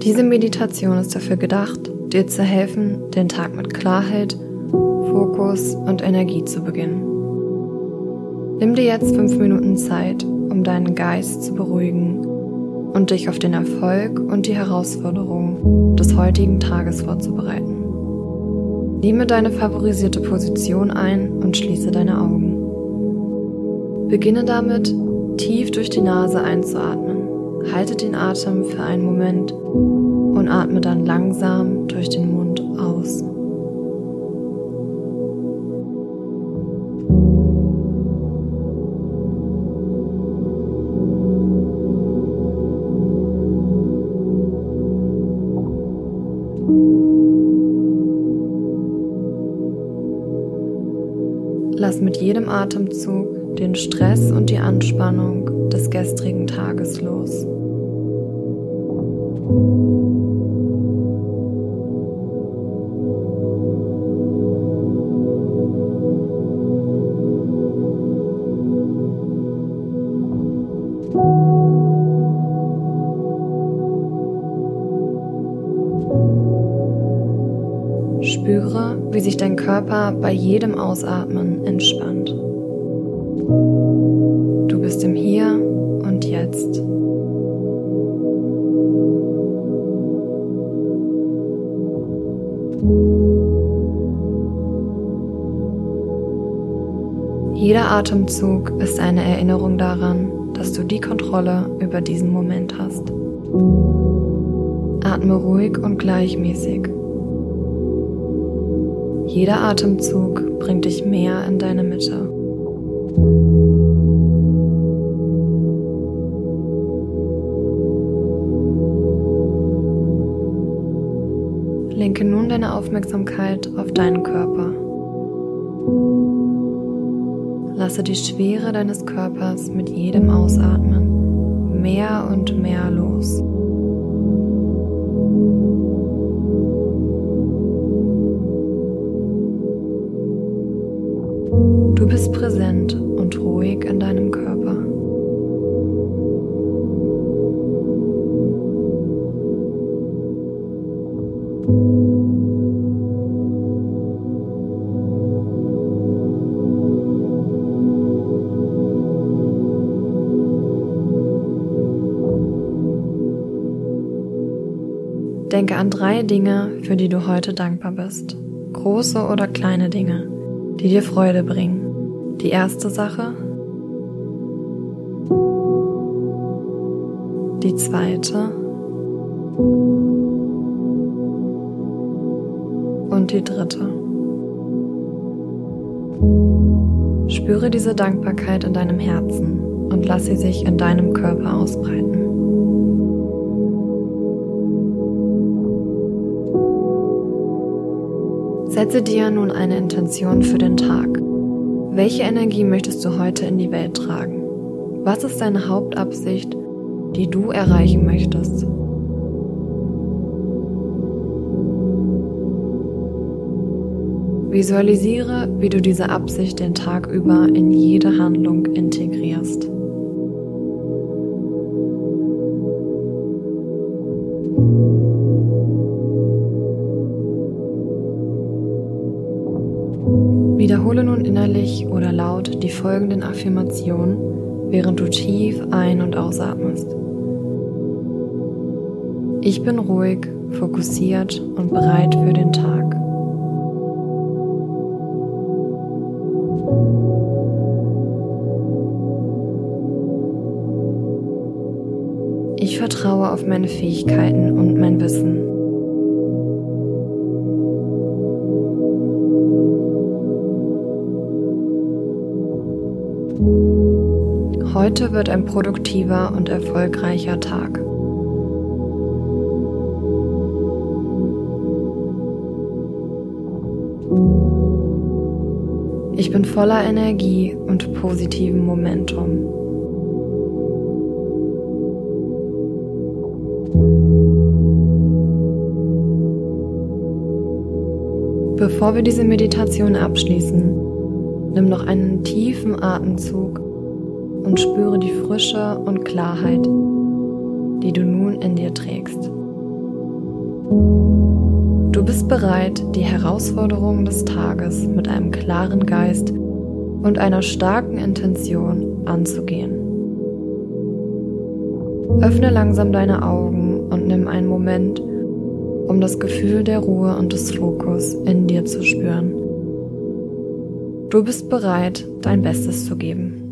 Diese Meditation ist dafür gedacht, dir zu helfen, den Tag mit Klarheit, Fokus und Energie zu beginnen. Nimm dir jetzt 5 Minuten Zeit, um deinen Geist zu beruhigen und dich auf den Erfolg und die Herausforderungen des heutigen Tages vorzubereiten. Nehme deine favorisierte Position ein und schließe deine Augen. Beginne damit, tief durch die Nase einzuatmen. Halte den Atem für einen Moment und atme dann langsam durch den Mund aus. Lass mit jedem Atemzug den Stress und die Anspannung des gestrigen Tages los. Spüre, wie sich dein Körper bei jedem Ausatmen entspannt. Du bist im Hier und Jetzt. Jeder Atemzug ist eine Erinnerung daran, dass du die Kontrolle über diesen Moment hast. Atme ruhig und gleichmäßig. Jeder Atemzug bringt dich mehr in deine Mitte. Lenke nun deine Aufmerksamkeit auf deinen Körper. Lasse die Schwere deines Körpers mit jedem Ausatmen mehr und mehr los. Du bist präsent und ruhig in deinem Körper. Denke an 3 Dinge, für die du heute dankbar bist. Große oder kleine Dinge, die dir Freude bringen. Die erste Sache, die zweite und die dritte. Spüre diese Dankbarkeit in deinem Herzen und lass sie sich in deinem Körper ausbreiten. Setze dir nun eine Intention für den Tag. Welche Energie möchtest du heute in die Welt tragen? Was ist deine Hauptabsicht, die du erreichen möchtest? Visualisiere, wie du diese Absicht den Tag über in jede Handlung integrierst. Wiederhole nun innerlich oder laut die folgenden Affirmationen, während du tief ein- und ausatmest. Ich bin ruhig, fokussiert und bereit für den Tag. Ich vertraue auf meine Fähigkeiten und mein Wissen. Heute wird ein produktiver und erfolgreicher Tag. Ich bin voller Energie und positivem Momentum. Bevor wir diese Meditation abschließen, nimm noch einen tiefen Atemzug und spüre die Frische und Klarheit, die du nun in dir trägst. Du bist bereit, die Herausforderungen des Tages mit einem klaren Geist und einer starken Intention anzugehen. Öffne langsam deine Augen und nimm einen Moment, um das Gefühl der Ruhe und des Fokus in dir zu spüren. Du bist bereit, dein Bestes zu geben.